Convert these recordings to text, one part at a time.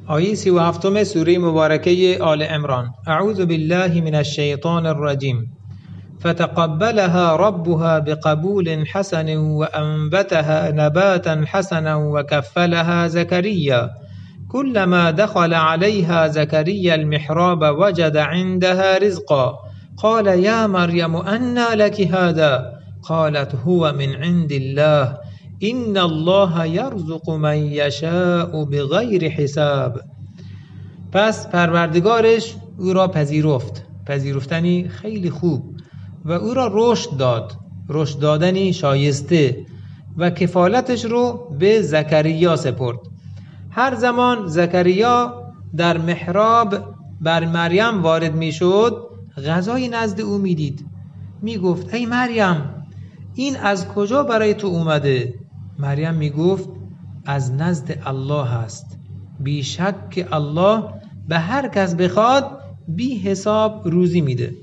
آیه 37 سوره مبارکه آل عمران. اعوذ بالله من الشیطان الرجیم. فتقبلها ربها بقبول حسن وأنبتها نباتا حسنا وكفلها زكريا كلما دخل عليها زكريا المحراب وجد عندها رزقا قال يا مريم أنى لك هذا قالت هو من عند الله إن الله يرزق من يشاء بغیر حساب. پس پروردگارش او را پذیرفتنی خیلی خوب و او را رشد دادنی شایسته و کفالتش رو به زکریا سپرد. هر زمان زکریا در محراب بر مریم وارد می شد غذای نزد او می دید. می گفت ای مریم این از کجا برای تو اومده؟ مریم می گفت از نزد الله هست. بی شک که الله به هر کس بخواد بی حساب روزی میده.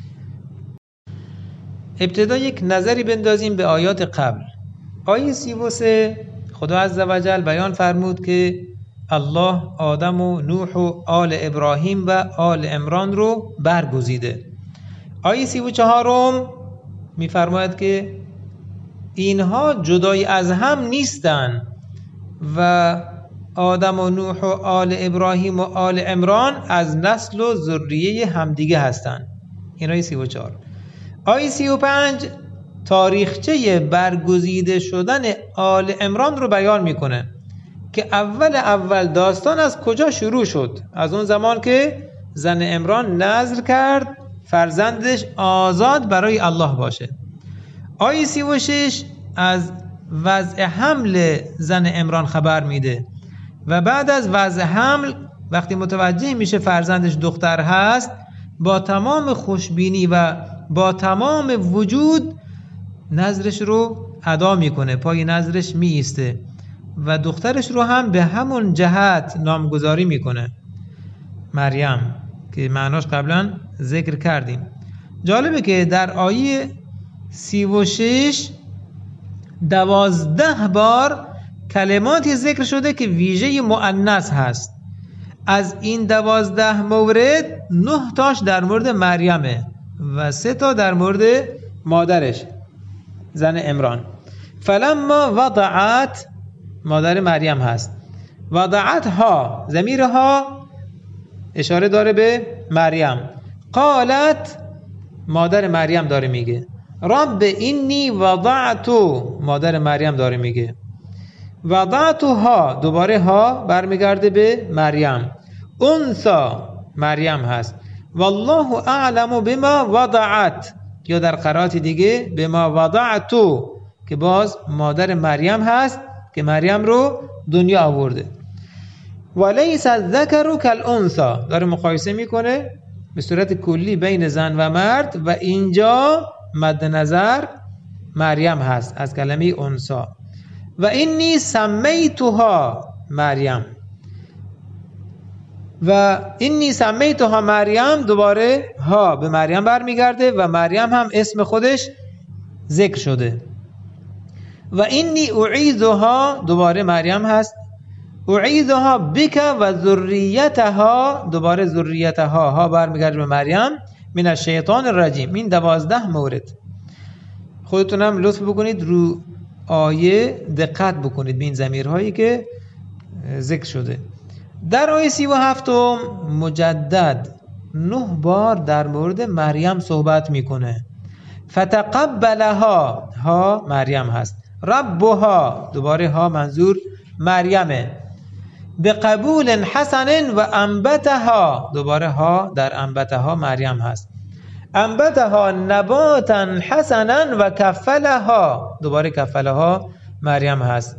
ابتدا یک نظری بندازیم به آیات قبل. آیه 33 خدا عزوجل بیان فرمود که الله آدم و نوح و آل ابراهیم و آل عمران رو برگزیده. آیه 34 میفرماید که اینها جدای از هم نیستن و آدم و نوح و آل ابراهیم و آل عمران از نسل و ذریه همدیگه هستن. این آیه 34. آیه 35 تاریخچه برگزیده شدن آل عمران رو بیان میکنه که اول داستان از کجا شروع شد. از اون زمان که زن عمران نذر کرد فرزندش آزاد برای الله باشه. آیه 36 از وضع حمل زن عمران خبر میده و بعد از وضع حمل وقتی متوجه میشه فرزندش دختر هست با تمام خوشبینی و با تمام وجود نذرش رو ادا میکنه، پای نذرش میایسته و دخترش رو هم به همون جهت نامگذاری میکنه، مریم، که معناش قبلا ذکر کردیم. جالبه که در آیه 36 12 بار کلماتی ذکر شده که ویژه مؤنث هست. از این 12 مورد 9 تاش در مورد مریمه و 3 تا در مورد مادرش زن عمران. فلما وضعت مادر مریم هست. وضعتها ضمیرها اشاره داره به مریم. قالت مادر مریم داره میگه. رب اینی وضعتو مادر مریم داره میگه. وضعتها دوباره ها برمیگرده به مریم. انثا مریم هست. والله اعلم بما وضعت یا در قرائت دیگه بما وضعتو که باز مادر مریم هست که مریم رو دنیا آورده. ولیس الذکر کالانثی داره مقایسه میکنه به صورت کلی بین زن و مرد و اینجا مد نظر مریم هست از کلمه انثی. و اینی سمیتها مریم و اینی سمیتها مریم دوباره ها به مریم برمیگرده و مریم هم اسم خودش ذکر شده. و اینی اعیذها دوباره مریم هست. اعیذها بک و ذریتها دوباره ذریتها ها برمیگرده به مریم من الشیطان الرجیم. این 12 مورد. خودتونم لطف بکنید رو آیه دقت بکنید به این ضمیرهایی که ذکر شده. در آیه 37 مجدد 9 بار در مورد مریم صحبت میکنه. فتقبلها ها مریم هست. ربها دوباره ها منظور مریمه. به قبول حسن و انبتها دوباره ها در انبتها مریم هست. انبتها نباتا حسنا و کفلها دوباره کفلها مریم هست.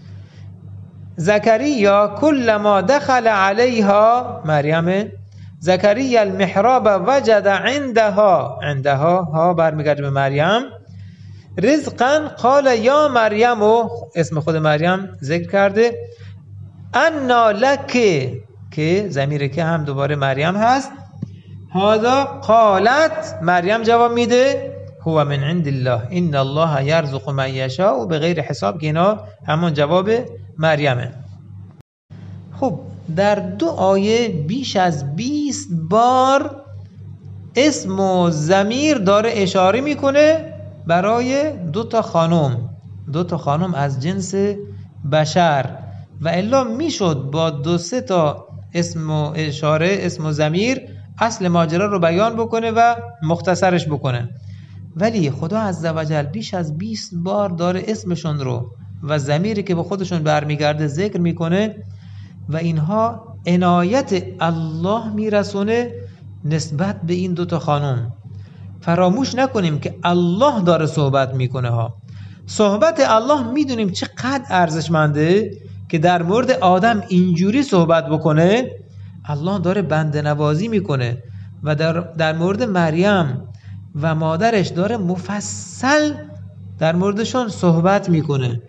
زکریا کلما دخل علیها مریم. زکریا المحراب وجد عندها ها برمیگرده به مریم. رزقا قال یا مریم و اسم خود مریم ذکر کرده. انا لک که ضمیر که هم دوباره مریم هست. هذا قالت مریم جواب میده هو من عند الله ان الله یرزق من یشاء بغیر حساب که اینا همون جواب مریمه. خب در 2 آیه بیش از 20 بار اسم و ضمیر داره اشاره میکنه برای 2 تا خانم، 2 تا خانم از جنس بشر، و الا میشد با 2-3 تا اسم و اشاره، اسم و ضمیر اصل ماجرا رو بیان بکنه و مختصرش بکنه، ولی خدا عزوجل بیش از 20 بار داره اسمشون رو و ضمیری که به خودشون برمیگرده ذکر میکنه و اینها عنایت الله میرسونه نسبت به این 2 تا خانم. فراموش نکنیم که الله داره صحبت میکنه ها. صحبت الله میدونیم چقدر ارزشمنده که در مورد آدم اینجوری صحبت بکنه. الله داره بنده نوازی میکنه و در مورد مریم و مادرش داره مفصل در موردشون صحبت میکنه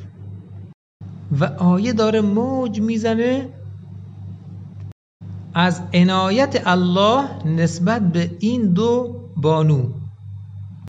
و آیه داره موج میزنه از عنایت الله نسبت به این 2 بانو.